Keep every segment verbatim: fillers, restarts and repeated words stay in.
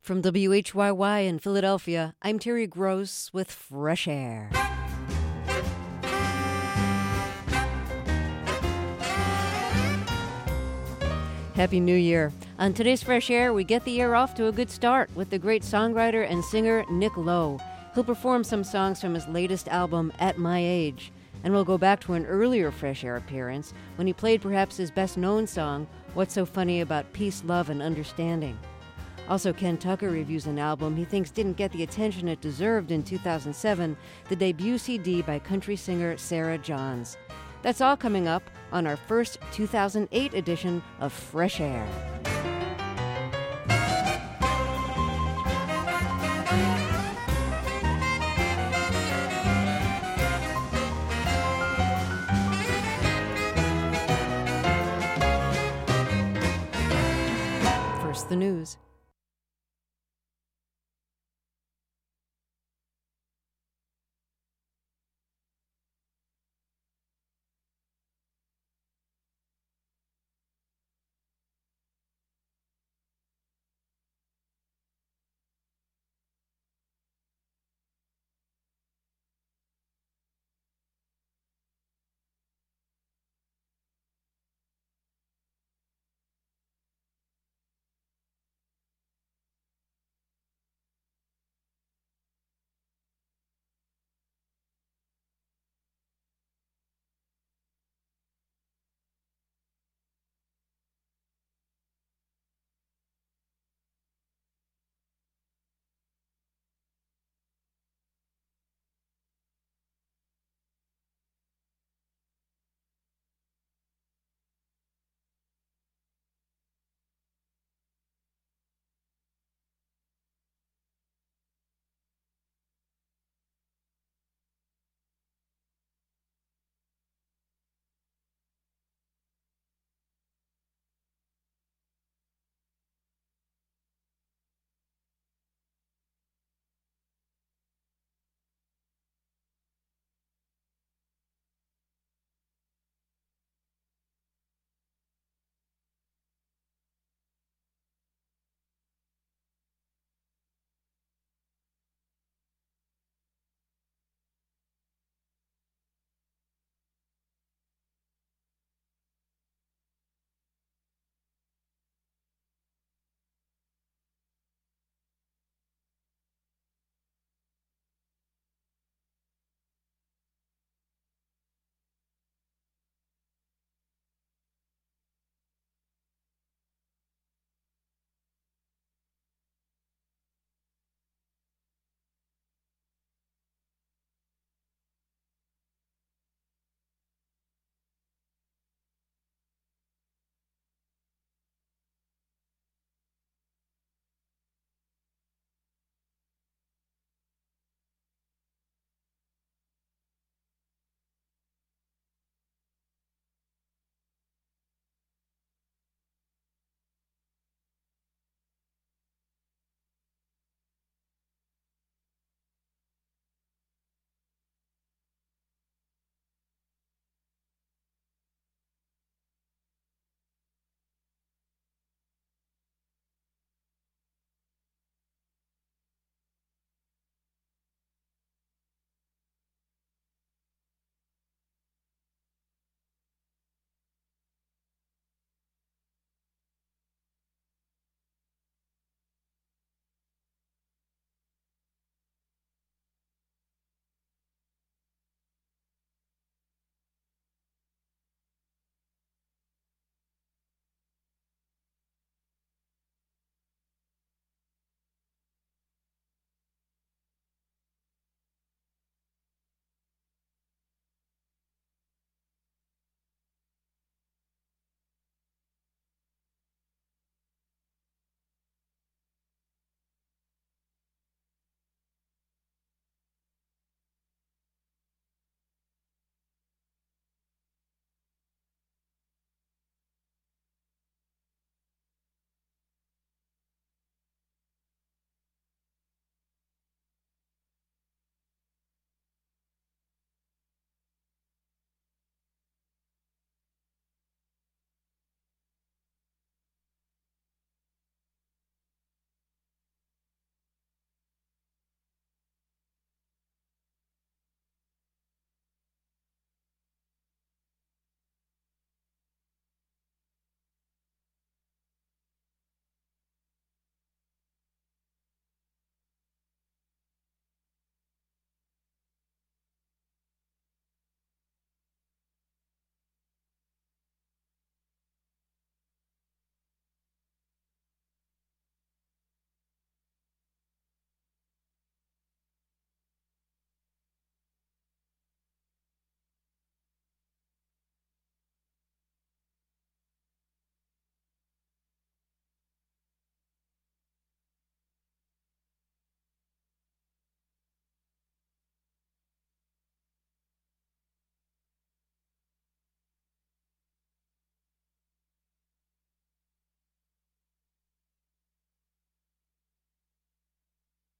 From W H Y Y in Philadelphia, I'm Terry Gross with Fresh Air. Happy New Year. On today's Fresh Air, we get the year off to a good start with the great songwriter and singer Nick Lowe. He'll perform some songs from his latest album, At My Age. And we'll go back to an earlier Fresh Air appearance when he played perhaps his best-known song, What's So Funny About Peace, Love, and Understanding. Also, Ken Tucker reviews an album he thinks didn't get the attention it deserved in two thousand seven, the debut C D by country singer Sarah Johns. That's all coming up on our first two thousand eight edition of Fresh Air. First, the news.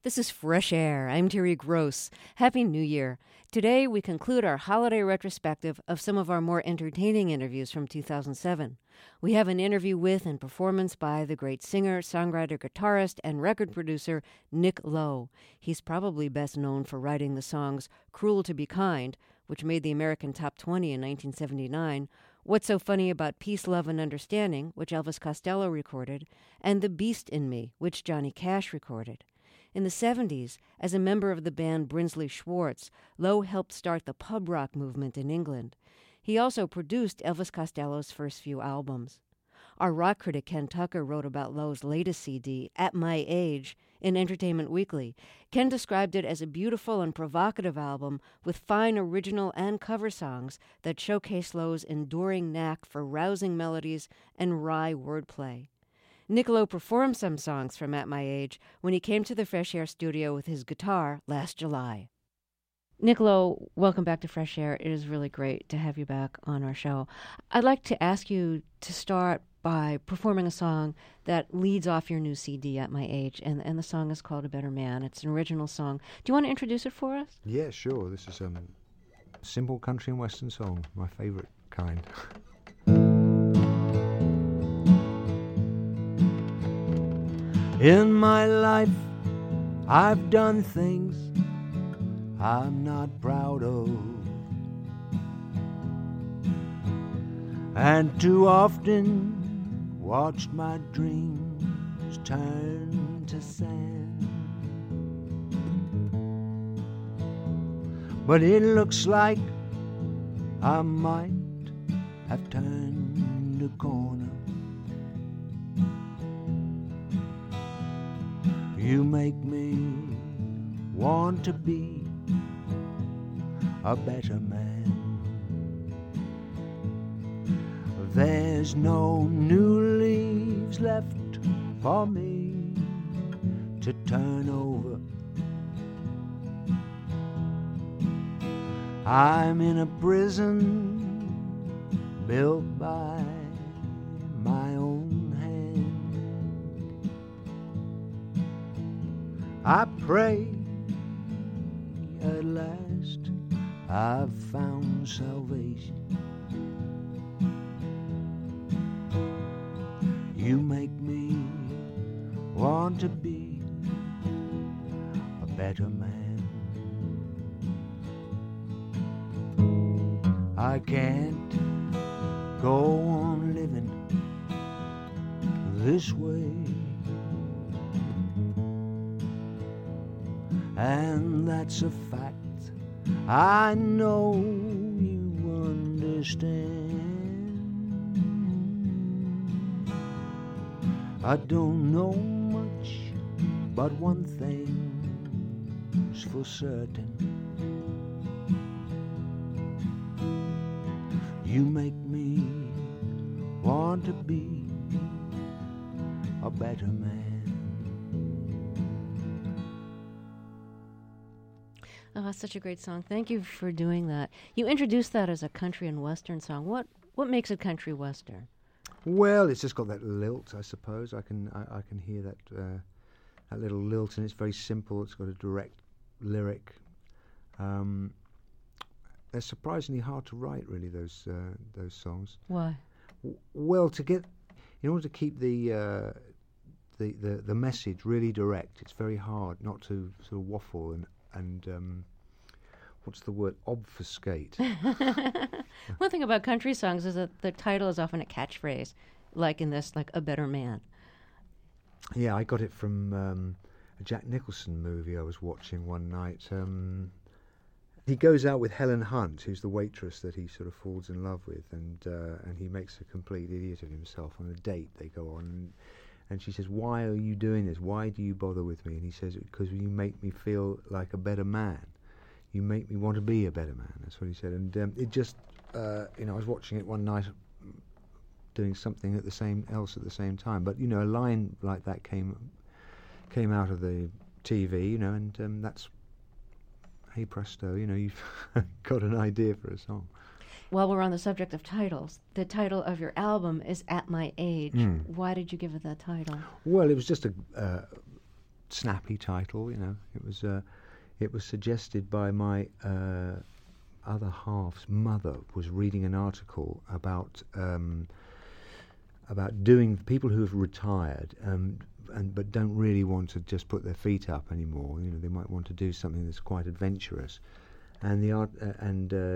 This is Fresh Air. I'm Terry Gross. Happy New Year. Today, we conclude our holiday retrospective of some of our more entertaining interviews from two thousand seven. We have an interview with and performance by the great singer, songwriter, guitarist, and record producer Nick Lowe. He's probably best known for writing the songs Cruel to Be Kind, which made the American Top twenty in nineteen seventy-nine, What's So Funny About Peace, Love, and Understanding, which Elvis Costello recorded, and The Beast in Me, which Johnny Cash recorded. In the seventies, as a member of the band Brinsley Schwartz, Lowe helped start the pub rock movement in England. He also produced Elvis Costello's first few albums. Our rock critic Ken Tucker wrote about Lowe's latest C D, At My Age, in Entertainment Weekly. Ken described it as a beautiful and provocative album with fine original and cover songs that showcase Lowe's enduring knack for rousing melodies and wry wordplay. Nick Lowe performed some songs from At My Age when he came to the Fresh Air studio with his guitar last July. Nick Lowe, welcome back to Fresh Air. It is really great to have you back on our show. I'd like to ask you to start by performing a song that leads off your new C D, At My Age, and, and the song is called A Better Man. It's an original song. Do you want to introduce it for us? Yeah, sure. This is um, a simple country and western song, my favorite kind. In my life, I've done things I'm not proud of, and too often watched my dreams turn to sand. But it looks like I might have turned a corner. You make me want to be a better man. There's no new leaves left for me to turn over. I'm in a prison built by my own hand. I pray at last I've found salvation. You make me want to be a better man. I can't go on living this way, and that's a fact I know you understand. I don't know much, but one thing's for certain. You make me want to be a better man. Oh, that's such a great song. Thank you for doing that. You introduced that as a country and western song. What what makes a country western? Well, it's just got that lilt, I suppose. I can I, I can hear that uh, that little lilt, and it's very simple. It's got a direct lyric. Um, they're surprisingly hard to write, really. Those uh, those songs. Why? W- well, to get in order to keep the, uh, the the the message really direct, it's very hard not to sort of waffle and and um, what's the word? Obfuscate. One thing about country songs is that the title is often a catchphrase, like in this, like A Better Man. Yeah, I got it from um, a Jack Nicholson movie I was watching one night. Um, he goes out with Helen Hunt, who's the waitress that he sort of falls in love with, and uh, and he makes a complete idiot of himself on a date they go on. And, and she says, "Why are you doing this? Why do you bother with me?" And he says, "Because you make me feel like a better man. You make me want to be a better man." That's what he said. And um, it just, uh, you know, I was watching it one night, doing something at the same else at the same time. But you know, a line like that came came out of the T V, you know, and um, that's, hey presto, you know, you've got an idea for a song. While we're on the subject of titles, the title of your album is At My Age. Mm. Why did you give it that title? Well, it was just a uh, snappy title. You know, it was uh, it was suggested by my uh, other half's mother. Was reading an article about um, about doing people who have retired. Um, And, but don't really want to just put their feet up anymore. You know, they might want to do something that's quite adventurous. And the art uh, and uh,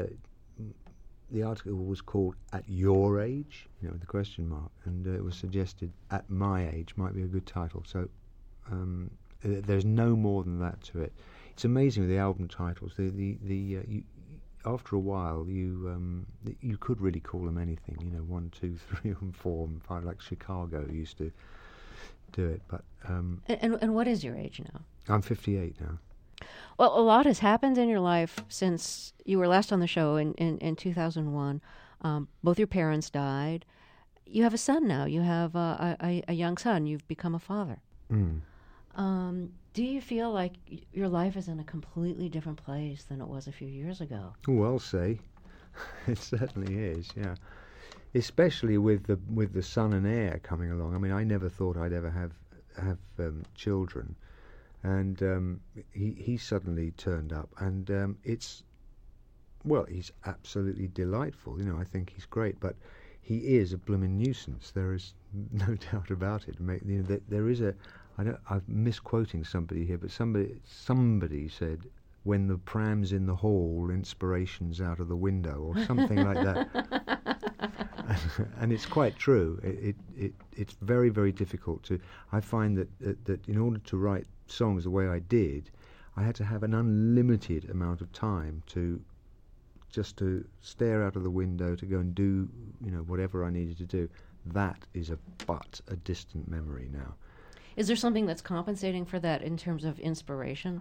the article was called "At Your Age," you know, with the question mark, and uh, it was suggested "At My Age" might be a good title. So um, th- there's no more than that to it. It's amazing with the album titles. The the the uh, you, after a while, you um, you could really call them anything. You know, one, two, three, and four, and five, like Chicago used to do it. But um, and, and and what is your age now? I'm fifty-eight now. Well, a lot has happened in your life since you were last on the show in, in, in two thousand one. Um, both your parents died. You have a son now. You have a, a, a young son. You've become a father. Mm. Um, do you feel like y- your life is in a completely different place than it was a few years ago? Well, say, it certainly is. Yeah, especially with the with the son and heir coming along. I mean, I never thought I'd ever have have um, children. And um, he he suddenly turned up, and um, it's well, he's absolutely delightful. You know, I think he's great, but he is a blooming nuisance. There is no doubt about it. Make, you know, there, there is a. I don't. I'm misquoting somebody here, but somebody somebody said, "When the pram's in the hall, inspiration's out of the window," or something like that. And it's quite true. It, it it it's very very difficult to. I find that, that that in order to write songs the way I did, I had to have an unlimited amount of time to just to stare out of the window, to go and do, you know, whatever I needed to do. That is a but a distant memory now. Is there something that's compensating for that in terms of inspiration?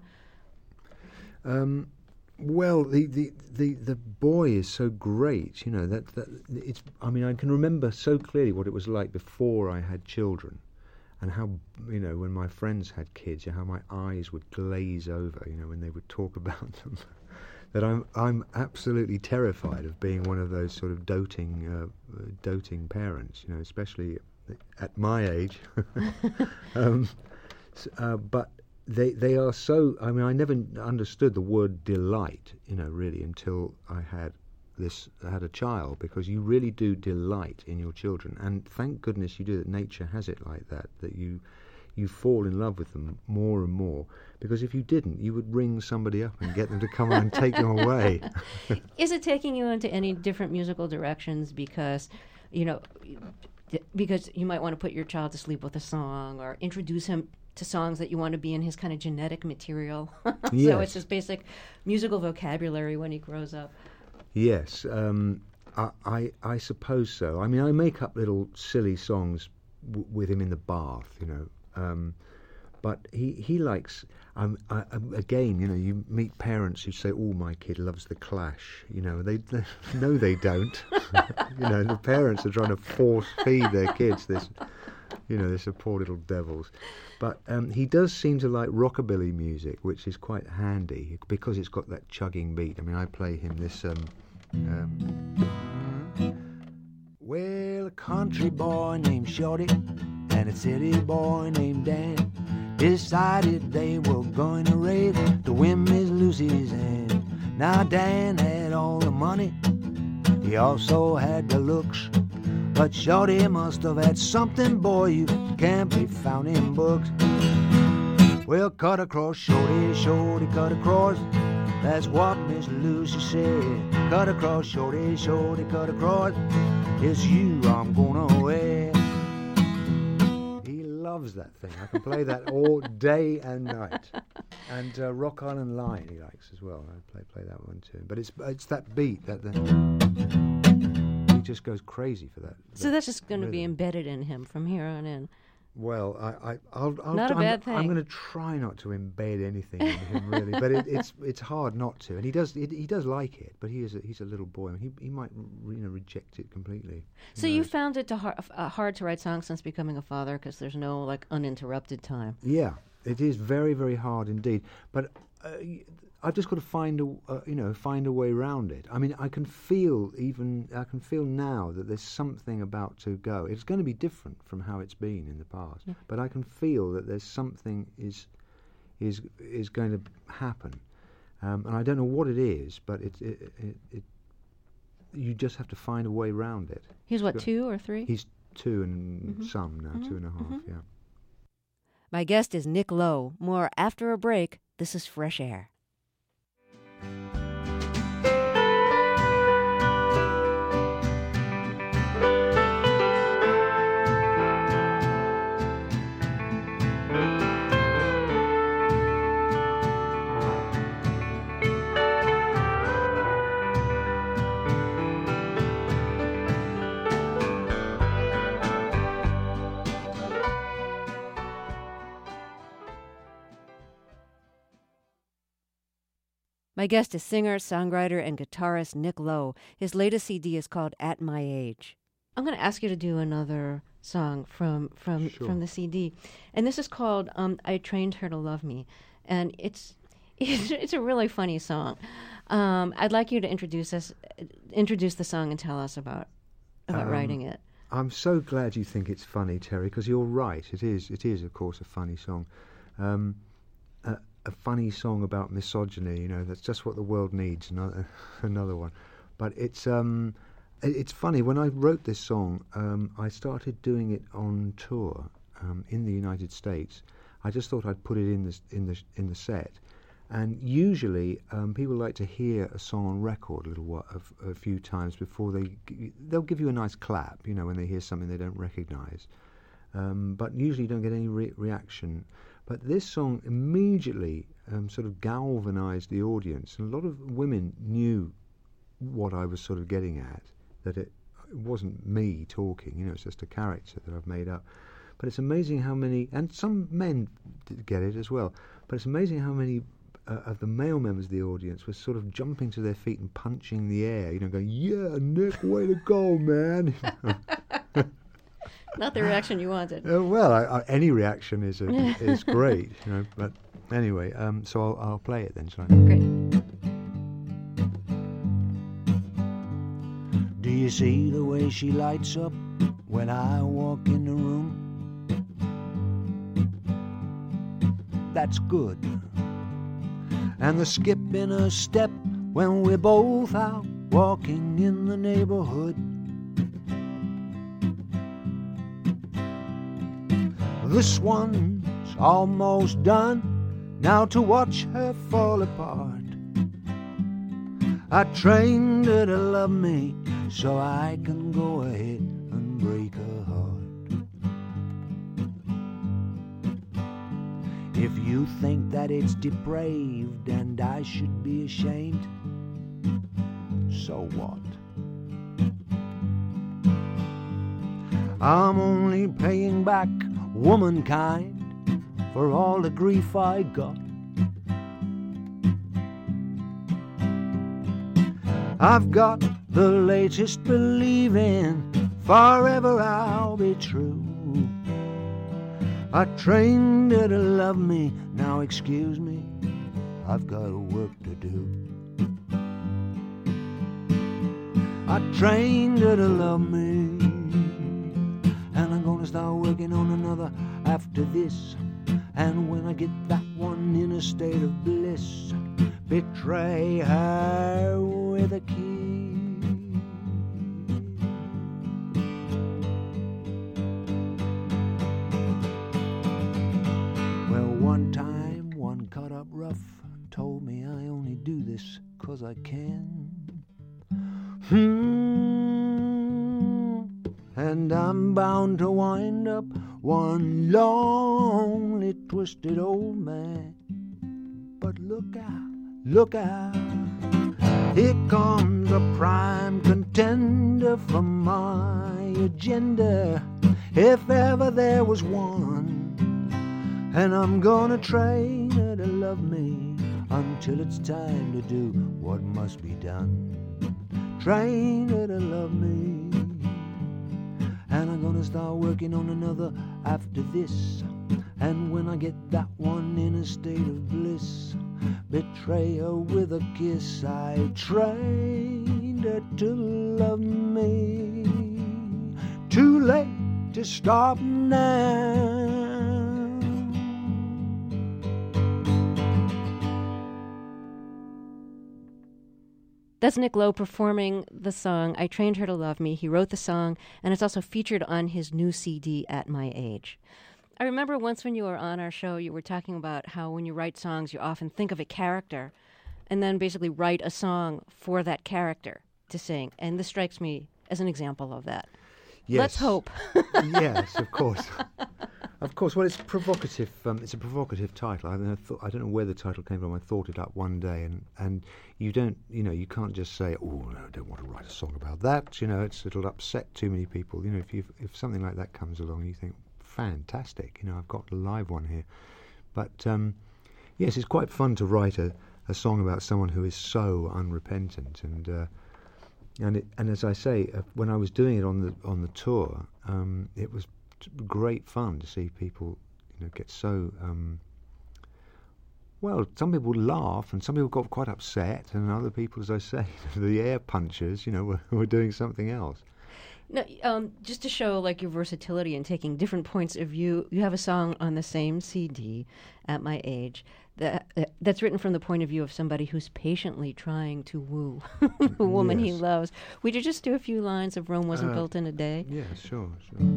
Um, well, the, the, the, the boy is so great, you know, that, that it's, I mean, I can remember so clearly what it was like before I had children. And how, you know, when my friends had kids, how my eyes would glaze over, you know, when they would talk about them. That I'm I'm absolutely terrified of being one of those sort of doting uh, doting parents, you know, especially at my age. um, uh, but they they are so. I mean, I never understood the word delight, you know, really until I had this had a child, because you really do delight in your children, and thank goodness you do. That nature has it like that, that you you fall in love with them more and more, because if you didn't, you would ring somebody up and get them to come and take them away. Is it taking you into any different musical directions because, you know, because you might want to put your child to sleep with a song, or introduce him to songs that you want to be in his kind of genetic material? Yes. So it's his basic musical vocabulary when he grows up. Yes, um, I, I I suppose so. I mean, I make up little silly songs w- with him in the bath, you know. Um, but he he likes. Um, I, um, again, you know, you meet parents who say, "Oh, my kid loves the Clash." You know, they, they no, they don't. You know, the parents are trying to force feed their kids this. You know, they're poor little devils. But um, he does seem to like rockabilly music, which is quite handy because it's got that chugging beat. I mean, I play him this. Um, um, well, a country boy named Shorty and a city boy named Dan decided they were going to raid to win Miss Lucy's hand. Now Dan had all the money, he also had the looks, but Shorty must have had something, boy, you can't be found in books. Well, cut across, Shorty, Shorty, cut across. That's what Miss Lucy said. Cut across, Shorty, Shorty, cut across. It's you I'm gonna wear. He loves that thing. I can play that all day and night. And uh, Rock Island Line he likes as well. I play play that one too. But it's it's that beat that the. Just goes crazy for that. So that that's just going to rhythm. be embedded in him from here on in. Well, I, I, I'll, I'll, Not a I'm, bad thing. I'm going to try not to embed anything in him, really, but it, it's it's hard not to. And he does it, he does like it, but he is a, he's a little boy. I mean, he he might you know reject it completely. So you found it to har- uh, hard to write songs since becoming a father because there's no like uninterrupted time. Yeah, it is very very hard indeed. But uh, I've just got to find a uh, you know find a way around it. I mean, I can feel even I can feel now that there's something about to go. It's going to be different from how it's been in the past, yeah. But I can feel that there's something is is is going to happen. Um, and I don't know what it is, but it, it, it, it you just have to find a way around it. He's what, two or three? He's two and mm-hmm. some now, mm-hmm. two and a half, mm-hmm. yeah. My guest is Nick Lowe. More after a break. This is Fresh Air. My guest is singer, songwriter, and guitarist Nick Lowe. His latest C D is called At My Age. I'm going to ask you to do another song from from, sure. from the C D. And this is called um, I Trained Her to Love Me. And it's it's, it's a really funny song. Um, I'd like you to introduce us, introduce the song and tell us about, about um, writing it. I'm so glad you think it's funny, Terry, because you're right. It is, it is, of course, a funny song. Um, uh, a funny song about misogyny, you know, that's just what the world needs, another, another one. But it's um, it's funny, when I wrote this song, um, I started doing it on tour um, in the United States. I just thought I'd put it in the, in the, in the set. And usually um, people like to hear a song on record a little while, a, a few times before they, they'll give you a nice clap, you know, when they hear something they don't recognize. Um, but usually you don't get any re- reaction. But this song immediately um, sort of galvanized the audience. And a lot of women knew what I was sort of getting at, that it, it wasn't me talking, you know, it's just a character that I've made up. But it's amazing how many, and some men did get it as well, but it's amazing how many uh, of the male members of the audience were sort of jumping to their feet and punching the air, you know, going, yeah, Nick, way to go, man. Not the reaction you wanted. Uh, well, I, I, any reaction is a, is great, you know. But anyway, um, so I'll, I'll play it then, shall I? Great. Do you see the way she lights up when I walk in the room? That's good. And the skip in her step when we're both out walking in the neighborhood. This one's almost done, now to watch her fall apart. I trained her to love me so I can go ahead and break her heart. If you think that it's depraved and I should be ashamed, so what? I'm only paying back womankind for all the grief I got. I've got the latest believing, forever I'll be true. I trained her to love me, now excuse me, I've got work to do. I trained her to love me, and I'm gonna start working on another after this. And when I get that one in a state of bliss, betray her with a kiss. Well, one time, one cut up rough told me I only do this 'cause I can. Hmm. And I'm bound to wind up one lonely, twisted old man. But look out, look out, here comes a prime contender for my agenda, if ever there was one. And I'm gonna train her to love me until it's time to do what must be done. Train her to love me, and I'm gonna start working on another after this. And when I get that one in a state of bliss, betray her with a kiss. I trained her to love me. Too late to stop now. That's Nick Lowe performing the song I Trained Her to Love Me. He wrote the song, and it's also featured on his new C D, At My Age. I remember once when you were on our show, you were talking about how when you write songs, you often think of a character and then basically write a song for that character to sing. And this strikes me as an example of that. Yes. Let's hope. Yes, of course. Of course. Well, it's provocative. Um, it's a provocative title. I, mean, I, thought, I don't know where the title came from. I thought it up one day, and, and you don't, you know, you can't just say, "Oh, no, I don't want to write a song about that." You know, it's, it'll upset too many people. You know, if you if something like that comes along, you think, "Fantastic!" You know, I've got a live one here. But um, yes, it's quite fun to write a, a song about someone who is so unrepentant, and uh, and it, and as I say, uh, when I was doing it on the on the tour, um, it was great fun to see people, you know, get so um, well. Some people laugh, and some people got quite upset, and other people, as I say, the air punchers, you know, were, were doing something else. No, um, just to show like your versatility and taking different points of view, you have a song on the same C D, At My Age, that uh, that's written from the point of view of somebody who's patiently trying to woo the woman Yes. he loves. Would you just do a few lines of Rome Wasn't Uh, Built in a Day? Yeah, sure, sure.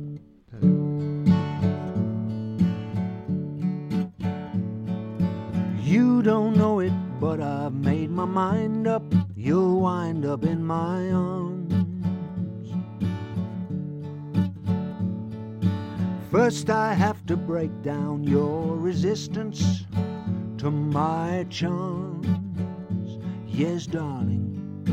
You don't know it, but I've made my mind up. You'll wind up in my arms. First I have to break down your resistance to my charms. Yes, darling,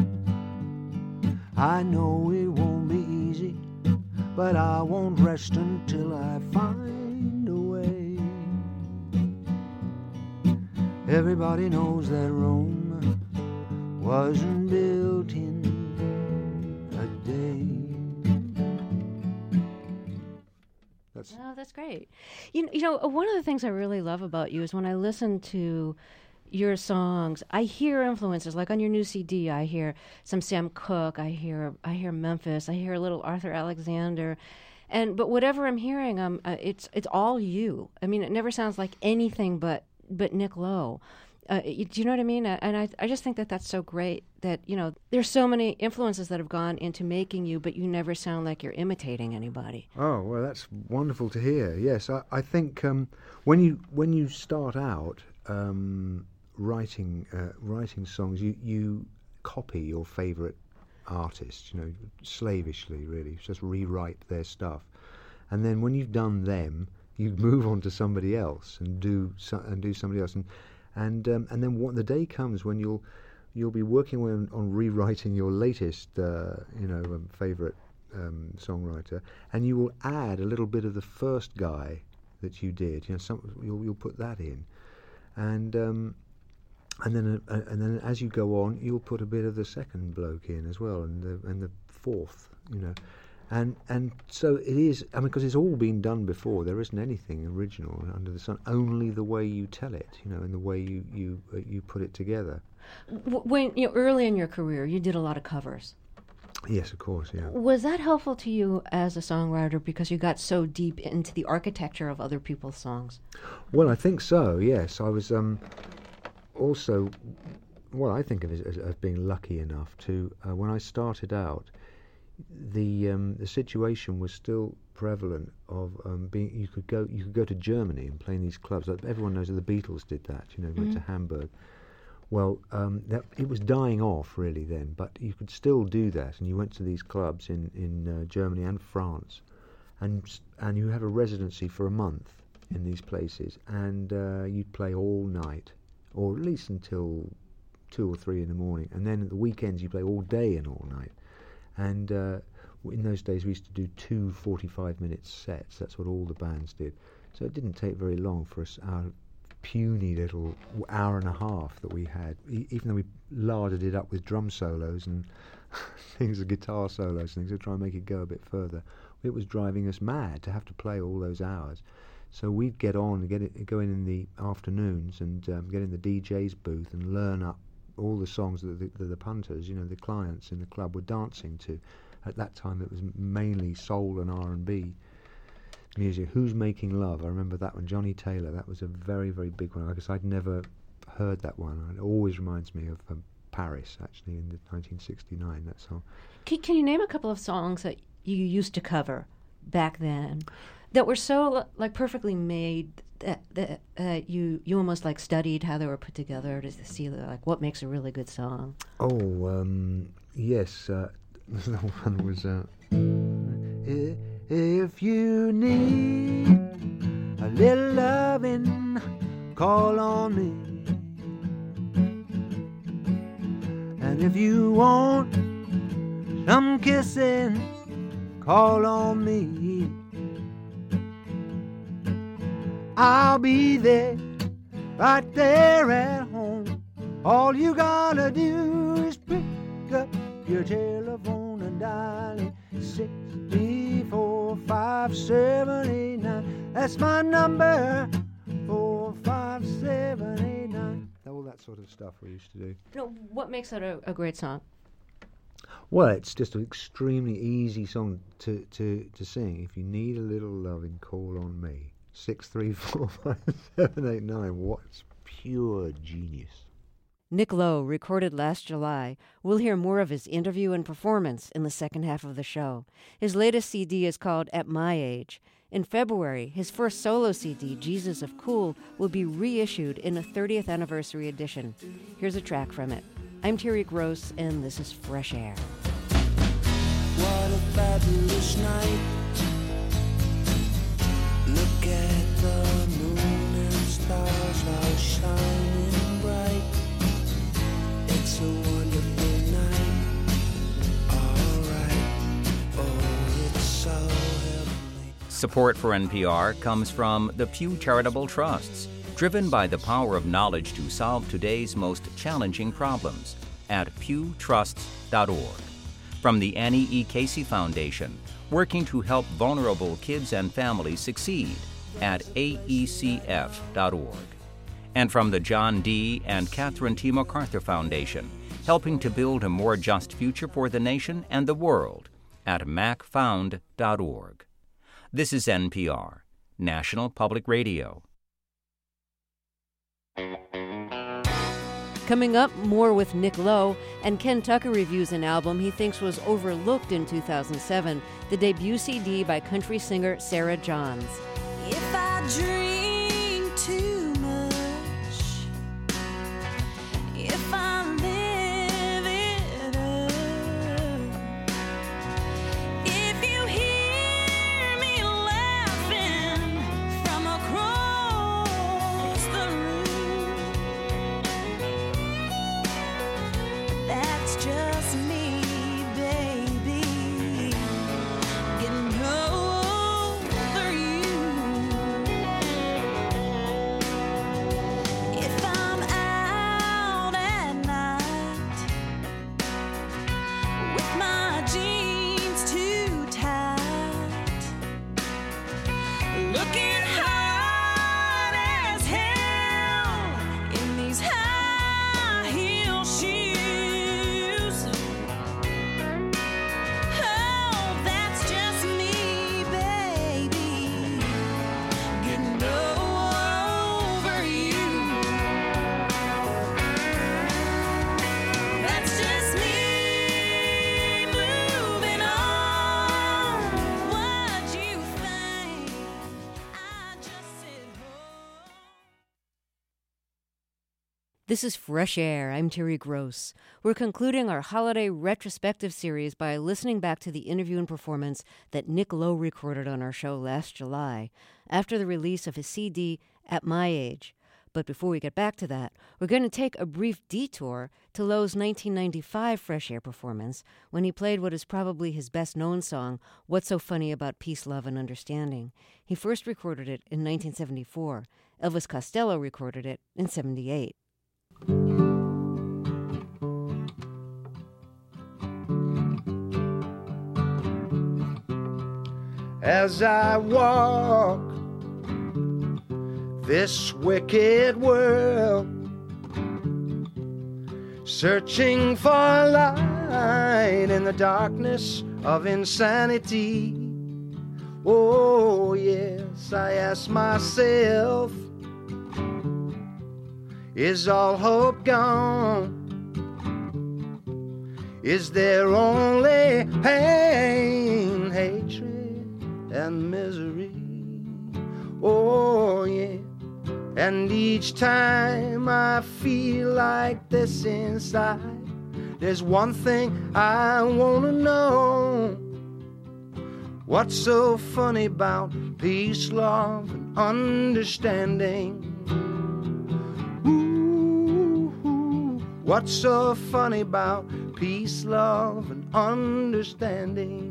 I know it won't be easy, but I won't rest until I find a way. Everybody knows that Rome wasn't built in a day. That's Oh, that's great. You, you know, one of the things I really love about you is when I listen to your songs, I hear influences. Like on your new C D, I hear some Sam Cooke, I hear I hear Memphis, I hear a little Arthur Alexander, and but whatever I'm hearing, um, uh, it's it's all you. I mean, it never sounds like anything but but Nick Lowe. Uh, you, do you know what I mean? Uh, And I I just think that that's so great that, you know, there's so many influences that have gone into making you, but you never sound like you're imitating anybody. Oh, well, that's wonderful to hear. Yes, I, I think um, when you when you start out um, writing uh, writing songs, you, you copy your favourite artists, you know, slavishly, really. Just rewrite their stuff, and then when you've done them, you move on to somebody else and do so, and do somebody else, and and um, and then what the day comes when you'll you'll be working on, on rewriting your latest, uh, you know, um, favourite um, songwriter, and you will add a little bit of the first guy that you did. You know, some you'll you'll put that in, and um, and then uh, and then as you go on, you'll put a bit of the second bloke in as well, and the and the fourth, you know. And and so it is, I mean, because it's all been done before. There isn't anything original under the sun. Only the way you tell it, you know, and the way you you uh, you put it together. When, you know, early in your career, you did a lot of covers. Yes, of course, yeah. Was that helpful to you as a songwriter because you got so deep into the architecture of other people's songs? Well, I think so. Yes, I was um, also, well, I think of it as, as being lucky enough to uh, when I started out. The um, the situation was still prevalent of um, being you could go you could go to Germany and play in these clubs. Like everyone knows that the Beatles did that. You know, went Mm-hmm. to Hamburg. Well, um, that it was dying off really then, but you could still do that. And you went to these clubs in in uh, Germany and France, and and you had a residency for a month in these places, and uh, you'd play all night, or at least until two or three in the morning, and then at the weekends you play all day and all night. And uh, in those days we used to do two forty-five minute sets. That's what all the bands did. So it didn't take very long for us, our puny little hour and a half that we had, e- even though we larded it up with drum solos and things, guitar solos and things, to try and make it go a bit further. It was driving us mad to have to play all those hours. So we'd get on and get it, go in in the afternoons and um, get in the D J's booth and learn up all the songs that the, the, the punters, you know, the clients in the club were dancing to. At that time it was mainly soul and R and B music. Who's Making Love? I remember that one. Johnny Taylor, that was a very, very big one. I guess I'd never heard that one. It always reminds me of um, Paris, actually, in nineteen sixty-nine, that song. Can, can you name a couple of songs that you used to cover back then that were so like perfectly made that, that uh, you you almost like studied how they were put together to see like what makes a really good song? Oh, um, yes. Uh, the one was, uh, if you need a little loving, call on me. And if you want some kissing, call on me. I'll be there, right there at home. All you gotta do is pick up your telephone and dial it. Six, three, four, five, seven, eight, nine. That's my number. Four, five, seven, eight, nine. All that sort of stuff we used to do. No, what makes that a, a great song? Well, it's just an extremely easy song to, to, to sing. If you need a little loving, call on me. Six, three, four, five, seven, eight, nine. What's pure genius. Nick Lowe, recorded last July. We'll hear more of his interview and performance in the second half of the show. His latest C D is called At My Age. In February, his first solo C D, Jesus of Cool, will be reissued in a thirtieth anniversary edition. Here's a track from it. I'm Terry Gross, and this is Fresh Air. What a fabulous night. Look at the moon and stars all shining bright. It's a wonderful night. All right. Oh, it's so heavenly. Support for N P R comes from the Pew Charitable Trusts, driven by the power of knowledge to solve today's most challenging problems at pew trusts dot org. From the Annie E. Casey Foundation, working to help vulnerable kids and families succeed at A E C F dot org. And from the John D. and Catherine T. MacArthur Foundation, helping to build a more just future for the nation and the world at mac found dot org. This is N P R, National Public Radio. Coming up, more with Nick Lowe, and Ken Tucker reviews an album he thinks was overlooked in two thousand seven, the debut C D by country singer Sarah Johns. If I drink too much, if I live it up, if you hear me laughing from across the room, that's just me, baby, getting over you. If I'm out at night with my jeans too tight, looking hot as hell in these high heel shoes. Oh, that's just me, baby, getting over you. That's just me moving on. What you think? I just sit home. This is Fresh Air. I'm Terry Gross. We're concluding our holiday retrospective series by listening back to the interview and performance that Nick Lowe recorded on our show last July, after the release of his C D, At My Age. But before we get back to that, we're going to take a brief detour to Lowe's nineteen ninety-five Fresh Air performance, when he played what is probably his best-known song, What's So Funny About Peace, Love, and Understanding. He first recorded it in nineteen seventy-four. Elvis Costello recorded it in seventy-eight. As I walk this wicked world, searching for light in the darkness of insanity. Oh yes, I ask myself, is all hope gone? is there only pain, hatred, and misery. Oh, yeah. And each time I feel like this inside, there's one thing I wanna know. What's so funny about peace, love, and understanding? Ooh, what's so funny about peace, love, and understanding?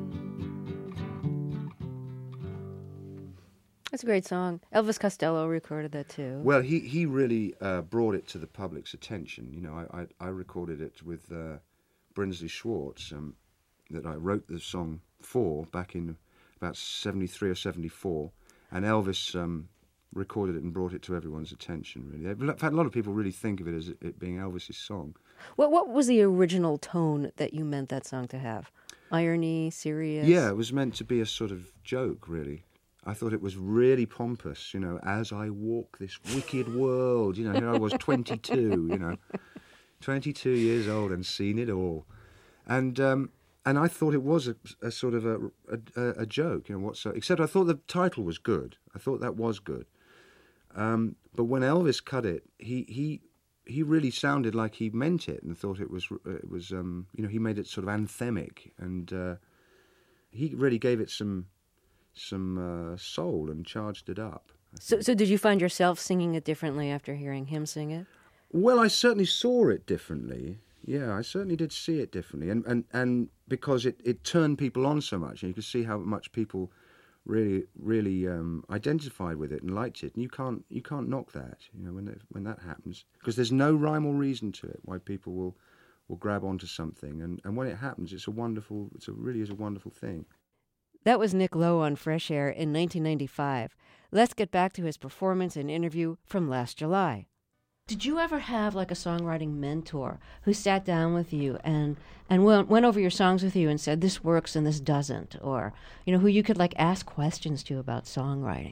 That's a great song. Elvis Costello recorded that too. Well, he, he really uh, brought it to the public's attention. You know, I, I, I recorded it with uh, Brinsley Schwartz, um, that I wrote the song for back in about seventy-three or seventy-four, and Elvis um, recorded it and brought it to everyone's attention, really. I've had a lot of people really think of it as it being Elvis's song. What what was the original tone that you meant that song to have? Irony, serious? Yeah, it was meant to be a sort of joke, really. I thought it was really pompous, you know, as I walk this wicked world. You know, here I was twenty-two, you know, twenty-two years old and seen it all. And um, and I thought it was a, a sort of a, a, a joke, you know, what so, except I thought the title was good. I thought that was good. Um, but when Elvis cut it, he, he he really sounded like he meant it and thought it was, it was um, you know, he made it sort of anthemic. And uh, he really gave it some... some uh, soul and charged it up. So, so did you find yourself singing it differently after hearing him sing it? Well, I certainly saw it differently. Yeah, I certainly did see it differently. And and, and because it, it turned people on so much, and you could see how much people really really um, identified with it and liked it. And you can't you can't knock that, you know, when it, when that happens, because there's no rhyme or reason to it why people will will grab onto something. And, and when it happens, it's a wonderful, it's a really is a wonderful thing. That was Nick Lowe on Fresh Air in nineteen ninety-five. Let's get back to his performance and interview from last July. Did you ever have like a songwriting mentor who sat down with you and, and went, went over your songs with you and said, this works and this doesn't? Or, you know, who you could like ask questions to about songwriting?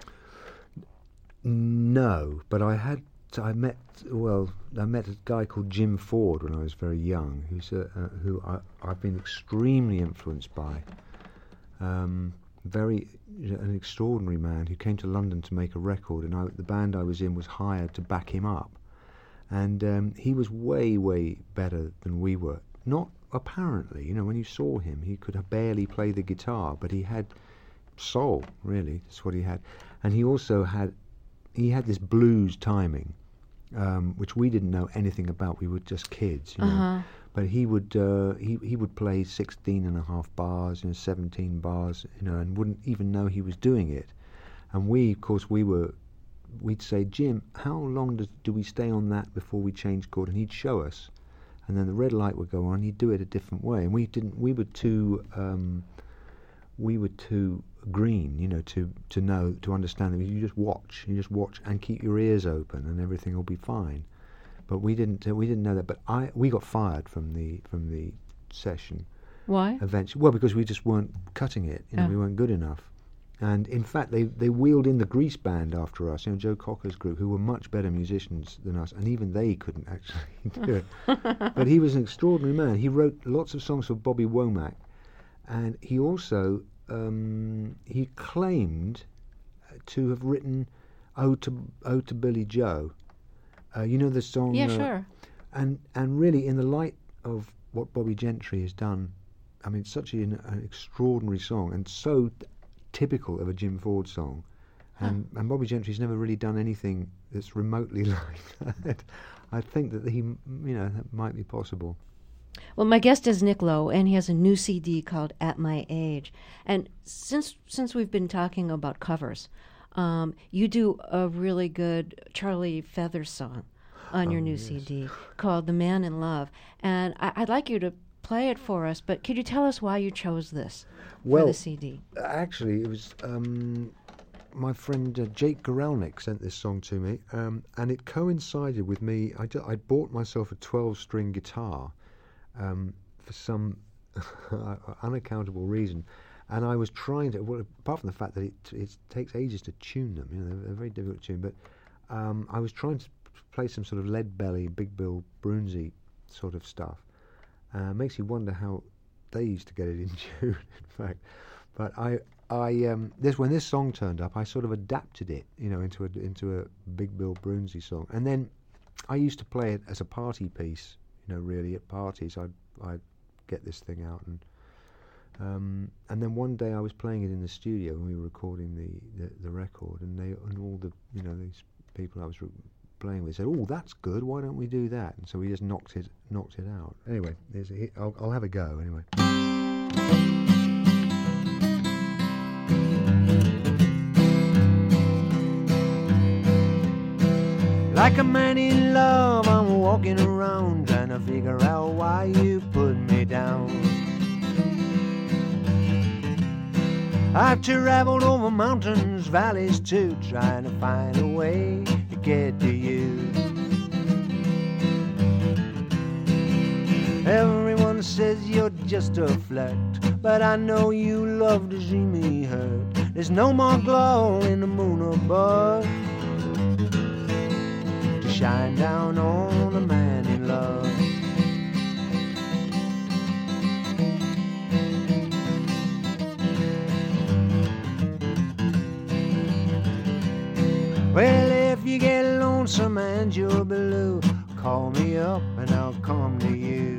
No, but I had, I met, well, I met a guy called Jim Ford when I was very young, who's a, uh, who I, I've been extremely influenced by. Um, very an extraordinary man who came to London to make a record, and I, the band I was in was hired to back him up, and um, he was way way better than we were. Not apparently, you know, when you saw him, he could barely play the guitar, but he had soul. Really, that's what he had, and he also had he had this blues timing, um, which we didn't know anything about. We were just kids, you know. Uh-huh. But he would uh, he he would play sixteen and a half bars, you know, seventeen bars, you know, and wouldn't even know he was doing it. And we, of course, we were, we'd say, Jim, how long does, do we stay on that before we change chord? And he'd show us, and then the red light would go on. He'd do it a different way, and we didn't. We were too um, we were too green, you know, to to know to understand that you just watch, you just watch and keep your ears open, and everything will be fine. But we didn't. Uh, we didn't know that. But I, we got fired from the from the session. Why? Eventually, well, because we just weren't cutting it. You know, Oh. we weren't good enough. And in fact, they they wheeled in the Grease Band after us. You know, Joe Cocker's group, who were much better musicians than us, and even they couldn't actually do it. But he was an extraordinary man. He wrote lots of songs for Bobby Womack, and he also um, he claimed to have written "Ode to Ode to Billy Joe." Uh, you know the song? Yeah, uh, sure. And and really, in the light of what Bobby Gentry has done, I mean, it's such an, an extraordinary song and so t- typical of a Jim Ford song. And, and Bobby Gentry's never really done anything that's remotely like that. I think that he, you know, that might be possible. Well, my guest is Nick Lowe, and he has a new C D called At My Age. And since since we've been talking about covers, um, you do a really good Charlie Feathers song on your Oh, new yes. C D called The Man in Love. And I, I'd like you to play it for us, but could you tell us why you chose this for Well, the C D? Actually, it was um, my friend uh, Jake Gorelnik sent this song to me, um, and it coincided with me. I d- I'd bought myself a twelve-string guitar um, for some unaccountable reason, and I was trying to. Well, apart from the fact that it it takes ages to tune them, you know, they're, they're very difficult to tune. But um, I was trying to play some sort of Lead Belly, Big Bill Broonzy sort of stuff. Uh, makes you wonder how they used to get it in tune, in fact. But I, I, um, this when this song turned up, I sort of adapted it, you know, into a into a Big Bill Broonzy song, and then I used to play it as a party piece, you know, really at parties. I'd I'd get this thing out, and um, and then one day I was playing it in the studio when we were recording the, the, the record, and they and all the you know these people I was re- playing with said, "Oh, that's good. Why don't we do that?" And so we just knocked it knocked it out. Anyway, there's a, I'll, I'll have a go anyway. Like a man in love, I'm walking around trying to figure out why you put me down. I've traveled over mountains, valleys too, trying to find a way to get to you. Everyone says you're just a flirt, but I know you love to see me hurt. There's no more glow in the moon above to shine down on a man in love. Well, if you get lonesome and you're blue, call me up and I'll come to you.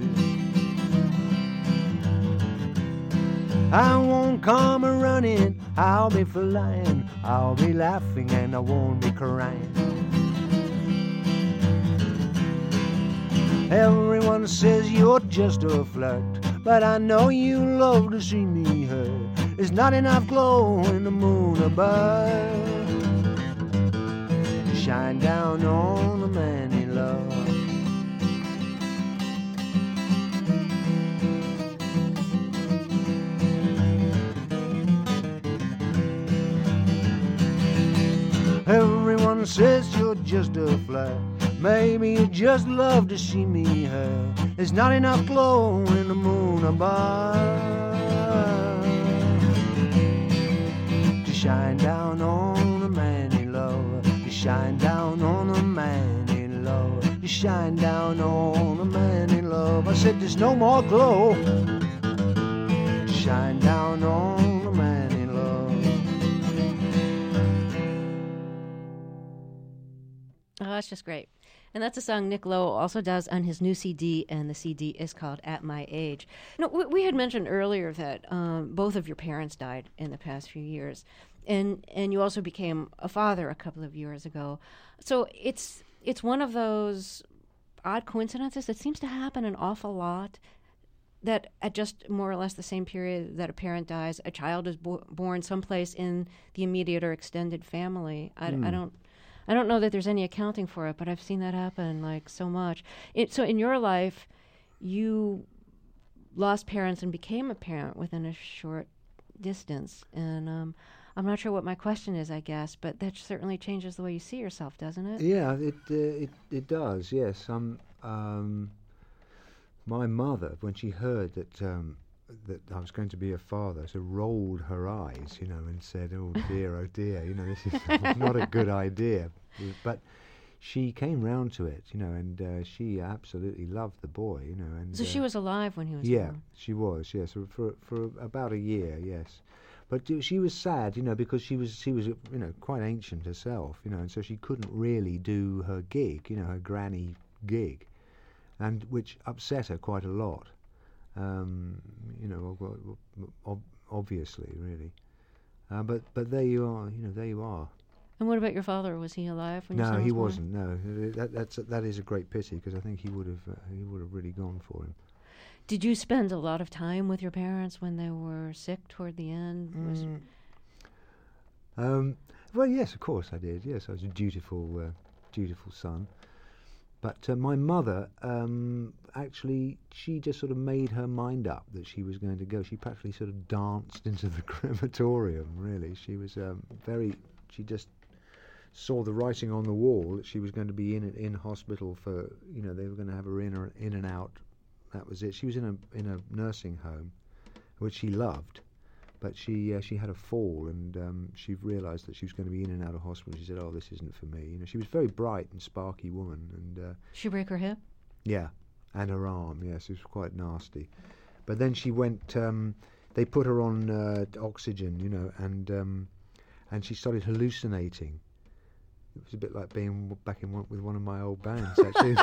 I won't come a running, I'll be flying, I'll be laughing and I won't be crying. Everyone says you're just a flirt, but I know you love to see me hurt. There's not enough glow in the moon above to shine down on a man in love. Everyone says you're just a flirt, maybe you just love to see me hurt. There's not enough glow in the moon above to shine down on a man in love, to shine down on a man in love, to shine down on a man in love. I said there's no more glow to shine down on a man in love. Oh, that's just great. And that's a song Nick Lowe also does on his new C D, and the C D is called At My Age. You know, we, we had mentioned earlier that um, both of your parents died in the past few years, and and you also became a father a couple of years ago. So it's it's one of those odd coincidences that seems to happen an awful lot, that at just more or less the same period that a parent dies, a child is bo- born someplace in the immediate or extended family. I, Mm. I don't... I don't know that there's any accounting for it, but I've seen that happen like so much. It, so in your life, you lost parents and became a parent within a short distance. And um, I'm not sure what my question is, I guess, but that certainly changes the way you see yourself, doesn't it? Yeah, it uh, it it does. Yes, um, um, my mother, when she heard that um, that I was going to be a father, so rolled her eyes, you know, and said, "Oh dear, oh dear, you know, this is not a good idea." But she came round to it, you know, and uh, she absolutely loved the boy, you know. And So uh, she was alive when he was yeah, born. she was. Yes, for for, for about a year. Yes. But uh, she was sad, you know, because she was she was uh, you know quite ancient herself, you know, and so she couldn't really do her gig, you know, her granny gig, and which upset her quite a lot, um, you know, ob- ob- obviously, really. Uh, but but there you are, you know, there you are. And what about your father? Was he alive when your No, son he was born? wasn't. No, that that's that is a great pity because I think he would have uh, he would have really gone for him. Did you spend a lot of time with your parents when they were sick toward the end? Was Mm. Um, well, yes, of course I did. Yes, I was a dutiful, uh, dutiful son. But uh, my mother, um, actually, she just sort of made her mind up that she was going to go. She practically sort of danced into the crematorium, really. She was um, very, she just saw the writing on the wall that she was going to be in in hospital for, you know, they were going to have her in, or in and out. That was it. She was in a in a nursing home, which she loved, but she uh, she had a fall, and um, she realised that she was going to be in and out of hospital. She said, "Oh, this isn't for me." You know, she was a very bright and sparky woman, and uh, she break her hip? yeah, and her arm. Yes, it was quite nasty. But then she went. Um, they put her on uh, oxygen, you know, and um, and she started hallucinating. It was a bit like being back in one, with one of my old bands, actually.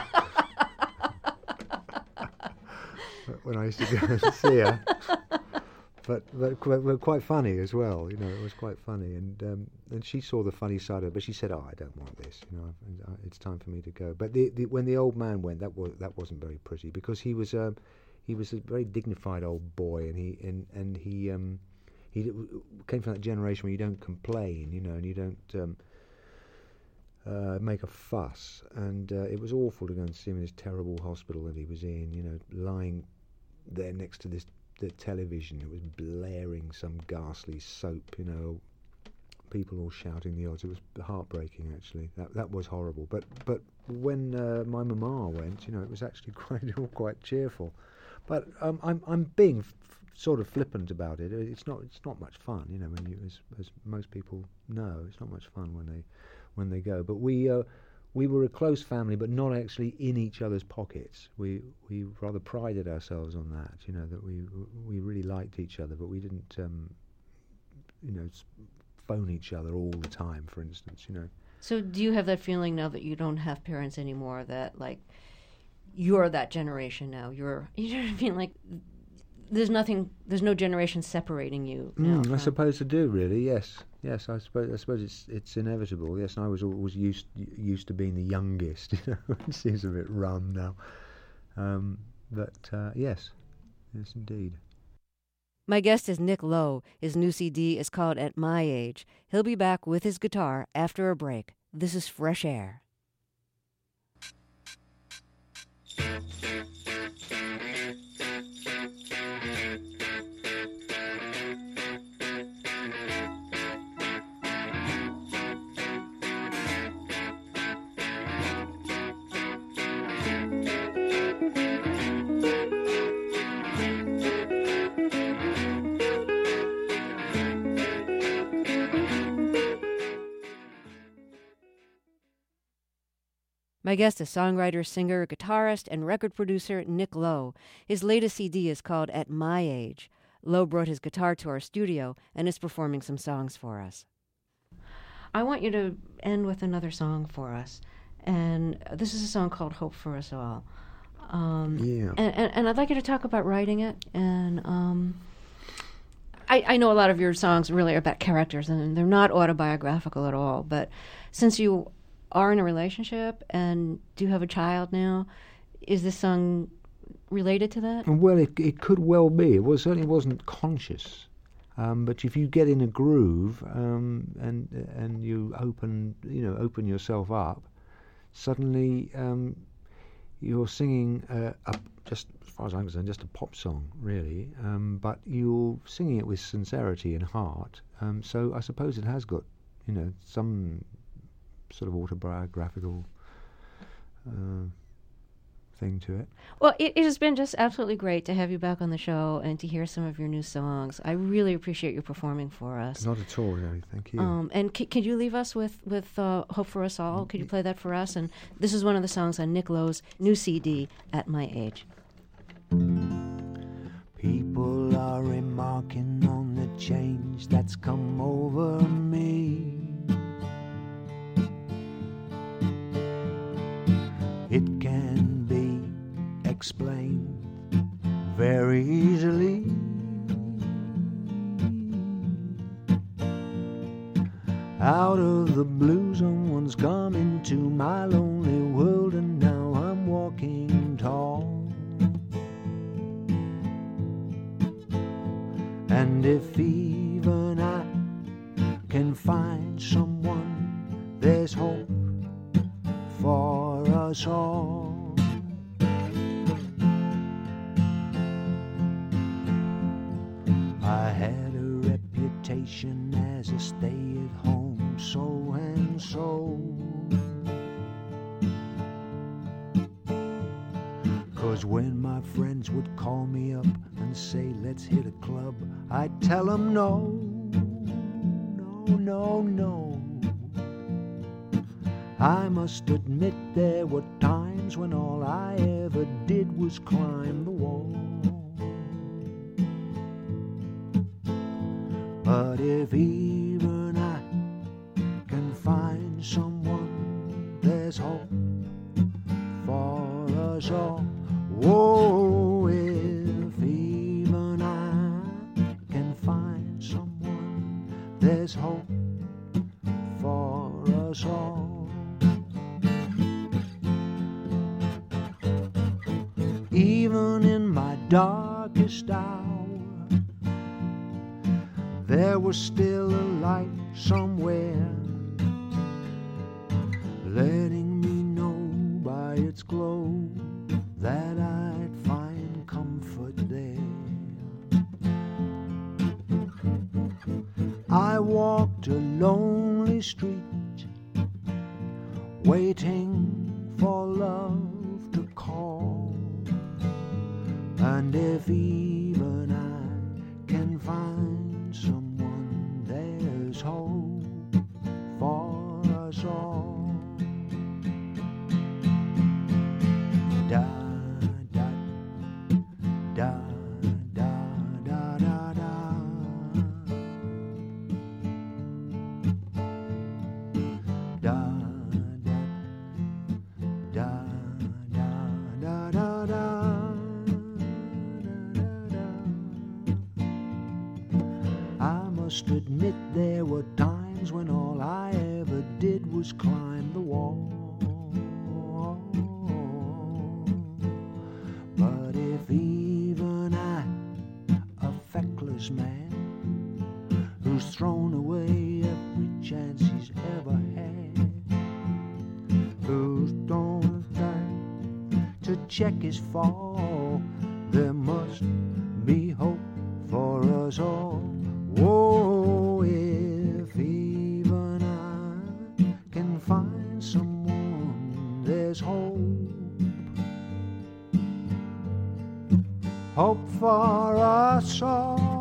When I used to go and see her. But, but qu- but quite funny as well, you know. It was quite funny, and um, and she saw the funny side of it. But she said, "Oh, I don't want this, you know. It's time for me to go." But the, the, when the old man went, that was that wasn't very pretty, because he was um, he was a very dignified old boy, and he and and he um, he came from that generation where you don't complain, you know, and you don't um, uh, make a fuss. And uh, it was awful to go and see him in this terrible hospital that he was in, you know, lying there next to this. The television, it was blaring some ghastly soap, you know, people all shouting the odds. It was heartbreaking, actually. That that was horrible. But but when uh, my mama went, you know, it was actually quite all quite cheerful. But um, I'm I'm being f- sort of flippant about it. It's not it's not much fun, you know. When you, as as most people know, it's not much fun when they when they go. But we. Uh, We were a close family, but not actually in each other's pockets. We we rather prided ourselves on that, you know, that we we really liked each other, but we didn't, um, you know, phone each other all the time, for instance, you know. So do you have that feeling now that you don't have parents anymore, that, like, you're that generation now? You're, you know what I mean? Like, there's nothing, there's no generation separating you now. Mm, I from- suppose I do, really, yes. Yes, I suppose I suppose it's it's inevitable. Yes, and I was always used used to being the youngest. You know, it seems a bit rum now, um, but uh, yes, yes, indeed. My guest is Nick Lowe. His new C D is called At My Age. He'll be back with his guitar after a break. This is Fresh Air. My guest is songwriter, singer, guitarist, and record producer Nick Lowe. His latest C D is called At My Age. Lowe brought his guitar to our studio and is performing some songs for us. I want you to end with another song for us. And this is a song called Hope for Us All. Um, Yeah. And, and, and I'd like you to talk about writing it. And um, I, I know a lot of your songs really are about characters, and they're not autobiographical at all. But since you are in a relationship and do have a child now, is this song related to that? Well, it it could well be. It was certainly wasn't conscious, um, but if you get in a groove um, and and you open you know open yourself up, suddenly um, you're singing uh, a, just as far as I'm concerned, just a pop song, really. Um, but you're singing it with sincerity and heart. Um, so I suppose it has got you know some sort of autobiographical uh, thing to it. Well, it, it has been just absolutely great to have you back on the show and to hear some of your new songs. I really appreciate you performing for us. Not at all, no, thank you. Um, and c- could you leave us with, with uh, Hope for Us All? Could you play that for us? And this is one of the songs on Nick Lowe's new C D, At My Age. People are remarking on the change that's come over me. It can be explained very easily. Out of the blue, someone's come into my lonely world, and now I'm walking tall. And if even I can find someone, there's hope for us all. I had a reputation as a stay-at-home so-and-so, 'cause when my friends would call me up and say, let's hit a club, I'd tell them no, no, no, no. I must admit there were times times when all I ever did was climb the wall. But if even I can find someone, there's hope for us all. Whoa, if even I can find someone, there's hope for us all. Even in my darkest hour, there was still a light somewhere, letting me know by its glow that I'd find comfort there. I walked a lonely street, waiting for love to call. And if even I can find someone, there's hope for us all. Da da da da da da da. Da da da da da da da. I must admit there were times when all I ever did was climb the wall. But if even I, a feckless man, who's thrown away every chance he's ever had, who's don't time to check his fall, there must be hope for us all. Whoa, if even I can find someone, there's hope. Hope for us all.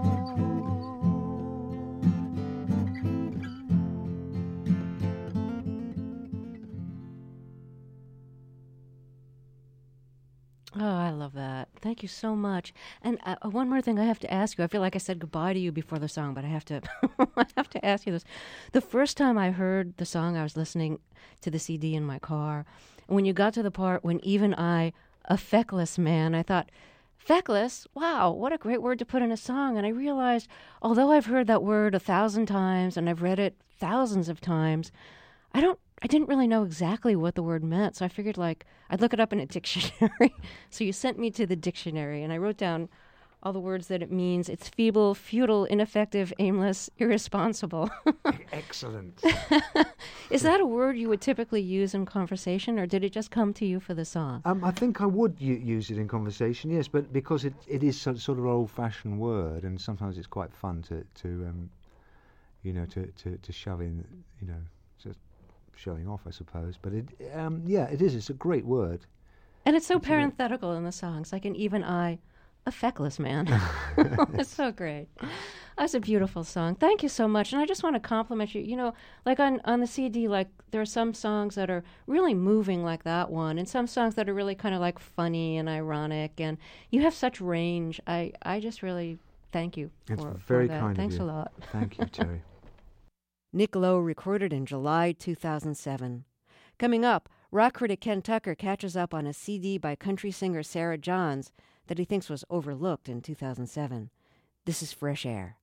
Oh, I love that. Thank you so much. And uh, one more thing I have to ask you. I feel like I said goodbye to you before the song, but I have to I have to ask you this. The first time I heard the song, I was listening to the C D in my car. And when you got to the part, when even I, a feckless man, I thought, feckless? Wow, what a great word to put in a song. And I realized, although I've heard that word a thousand times and I've read it thousands of times, I don't I didn't really know exactly what the word meant, so I figured, like, I'd look it up in a dictionary. So you sent me to the dictionary, and I wrote down all the words that it means. It's feeble, futile, ineffective, aimless, irresponsible. Excellent. Is that a word you would typically use in conversation, or did it just come to you for the song? Um, I think I would u- use it in conversation, yes, but because it, it is some sort of old-fashioned word, and sometimes it's quite fun to, to um, you know, to, to, to shove in, you know, just showing off, I suppose. But it, um, yeah, it is. It's a great word. And it's so It's a- parenthetical in the songs, like an even I, a feckless man. It's so great. That's a beautiful song. Thank you so much. And I just want to compliment you. You know, like on, on the C D, like there are some songs that are really moving like that one, and some songs that are really kind of like funny and ironic. And you have such range. I, I just really thank you for, It's for very that. kind of Thanks you. a lot. Thank you, Terry. Nick Lowe recorded in July two thousand seven. Coming up, rock critic Ken Tucker catches up on a C D by country singer Sarah Johns that he thinks was overlooked in two thousand seven. This is Fresh Air.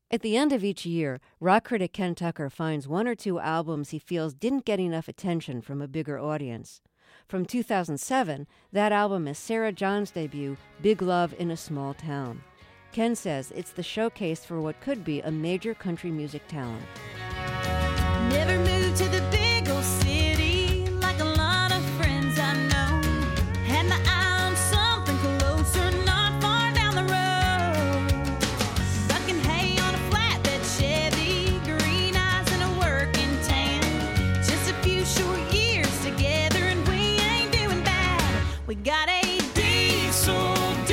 At the end of each year, rock critic Ken Tucker finds one or two albums he feels didn't get enough attention from a bigger audience. From two thousand seven, that album is Sarah John's debut, Big Love in a Small Town. Ken says it's the showcase for what could be a major country music talent. Never moved to the big old city like a lot of friends I know. Had my eye on something closer, not far down the road. Bucking hay on a flatbed Chevy, green eyes and a working tan. Just a few short years together and we ain't doing bad. We got a diesel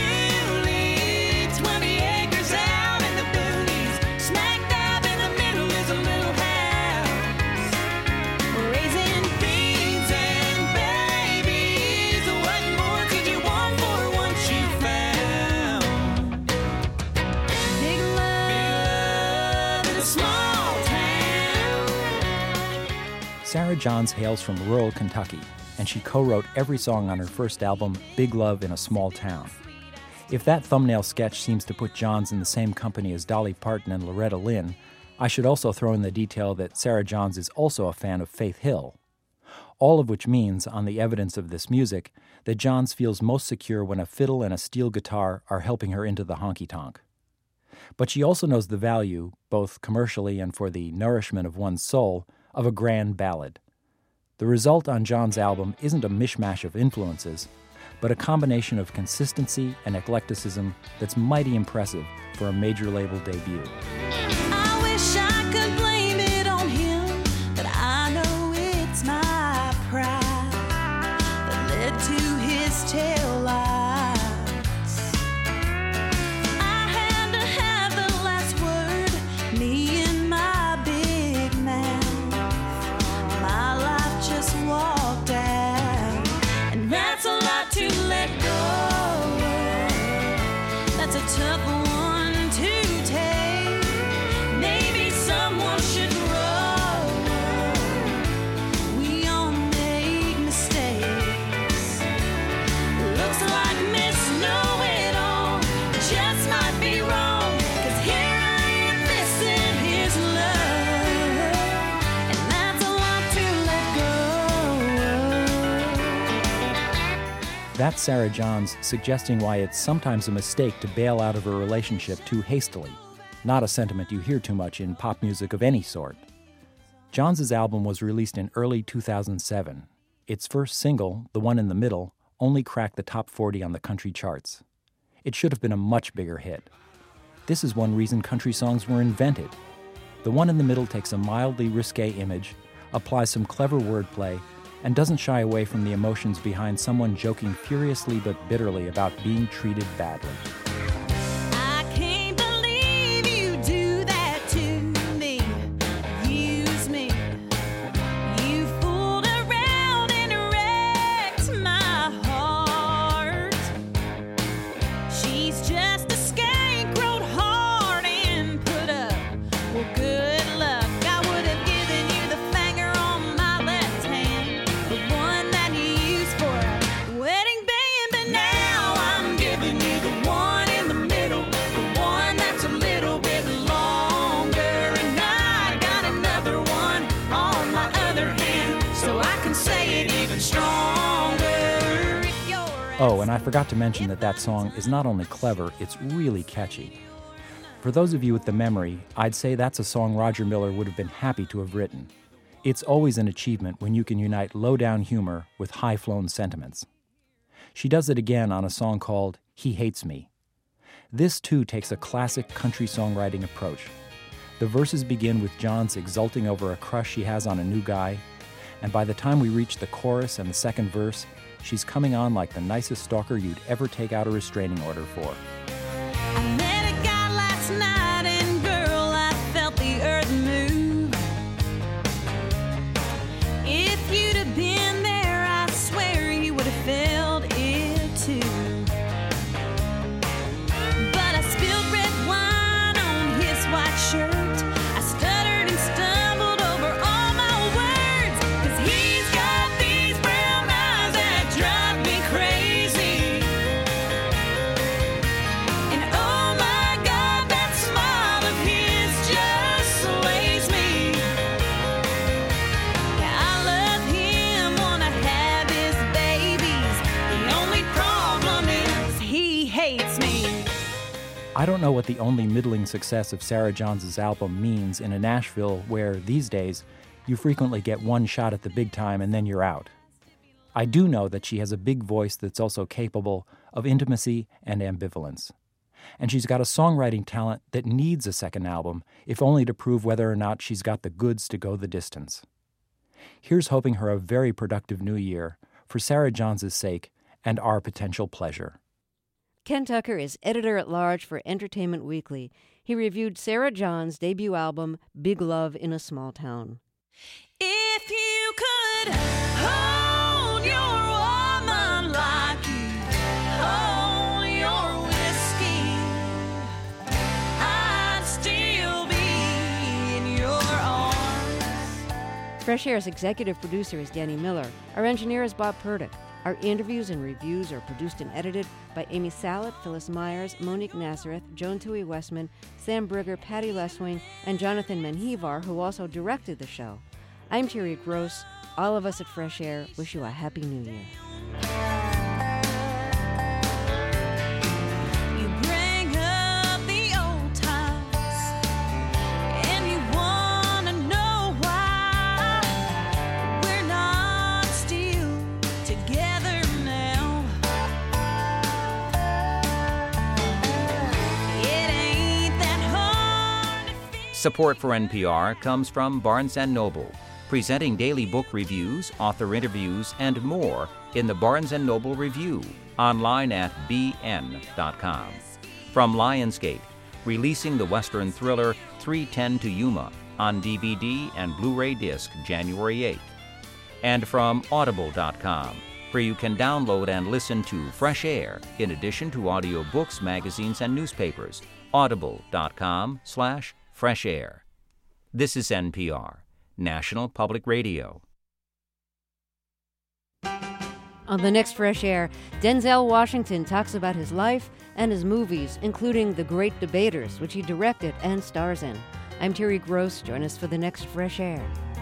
dually, twenty acres out in the boonies. Smack dab in the middle is a little house. Raising beans and babies. What more could you want for once you found big love in a small town? Sarah Johns hails from rural Kentucky, and she co-wrote every song on her first album, Big Love in a Small Town. If that thumbnail sketch seems to put Johns in the same company as Dolly Parton and Loretta Lynn, I should also throw in the detail that Sarah Johns is also a fan of Faith Hill. All of which means, on the evidence of this music, that Johns feels most secure when a fiddle and a steel guitar are helping her into the honky-tonk. But she also knows the value, both commercially and for the nourishment of one's soul, of a grand ballad. The result on John's album isn't a mishmash of influences, but a combination of consistency and eclecticism that's mighty impressive for a major label debut. I wish I could blame it on him, but I know it's my pride that led to his tail lights. I had to have the last word, me and my big mouth. My life just walked out, and that's a lot to let go. That's a tough one to take. Maybe someone should grow. We all make mistakes. Looks like Miss Know-It-All just might be wrong, 'cause here I am missing his love, and that's a lot to let go. That's Sarah Johns suggesting why it's sometimes a mistake to bail out of a relationship too hastily, not a sentiment you hear too much in pop music of any sort. Johns' album was released in early two thousand seven. Its first single, the one in the middle, only cracked the top forty on the country charts. It should have been a much bigger hit. This is one reason country songs were invented. The one in the middle takes a mildly risque image, applies some clever wordplay, and doesn't shy away from the emotions behind someone joking furiously but bitterly about being treated badly. I can't believe you do that to me. Use me. You fooled around and wrecked my heart. She's just a skank, rode hard and put up. Well, good luck. I would have given you the finger on my left hand, the one that you used for a wedding band, but now I'm giving you the one in the middle, the one that's a little bit longer, and I got another one on my other hand, so I can say it even stronger. If you're Oh, and I forgot to mention that that song is not only clever, it's really catchy. For those of you with the memory, I'd say that's a song Roger Miller would have been happy to have written. It's always an achievement when you can unite low-down humor with high-flown sentiments. She does it again on a song called He Hates Me. This, too, takes a classic country songwriting approach. The verses begin with Johns exulting over a crush she has on a new guy, and by the time we reach the chorus and the second verse, she's coming on like the nicest stalker you'd ever take out a restraining order for. I met a guy last night, and girl, I felt the earth move. If you'd have been there, I swear you would have felt it too. But I spilled red wine on his white shirt. I stuttered and stumbled over all my words, 'cause he's got these brown eyes that drive me crazy. And oh I don't know what the only middling success of Sarah Johns' album means in a Nashville where, these days, you frequently get one shot at the big time and then you're out. I do know that she has a big voice that's also capable of intimacy and ambivalence. And she's got a songwriting talent that needs a second album, if only to prove whether or not she's got the goods to go the distance. Here's hoping her a very productive new year, for Sarah Johns' sake and our potential pleasure. Ken Tucker is editor-at-large for Entertainment Weekly. He reviewed Sarah Johns' debut album, Big Love in a Small Town. If you could hold your woman like you hold your whiskey, I'd still be in your arms. Fresh Air's executive producer is Danny Miller. Our engineer is Bob Purdick. Our interviews and reviews are produced and edited by Amy Salet, Phyllis Myers, Monique Nazareth, Joan Tui Westman, Sam Brigger, Patty Leswing, and Jonathan Menjivar, who also directed the show. I'm Terry Gross. All of us at Fresh Air wish you a Happy New Year. You bring up the old times, and you wanna know why we're not still together now. It ain't that hard to feel. Support for N P R comes from Barnes and Noble, presenting daily book reviews, author interviews, and more in the Barnes and Noble Review, online at b n dot com. From Lionsgate, releasing the Western thriller three ten to Yuma on D V D and Blu-ray disc January eighth. And from audible dot com, where you can download and listen to Fresh Air in addition to audiobooks, magazines, and newspapers. audible dot com slash fresh air. This is N P R, National Public Radio. On the next Fresh Air, Denzel Washington talks about his life and his movies, including The Great Debaters, which he directed and stars in. I'm Terry Gross. Join us for the next Fresh Air.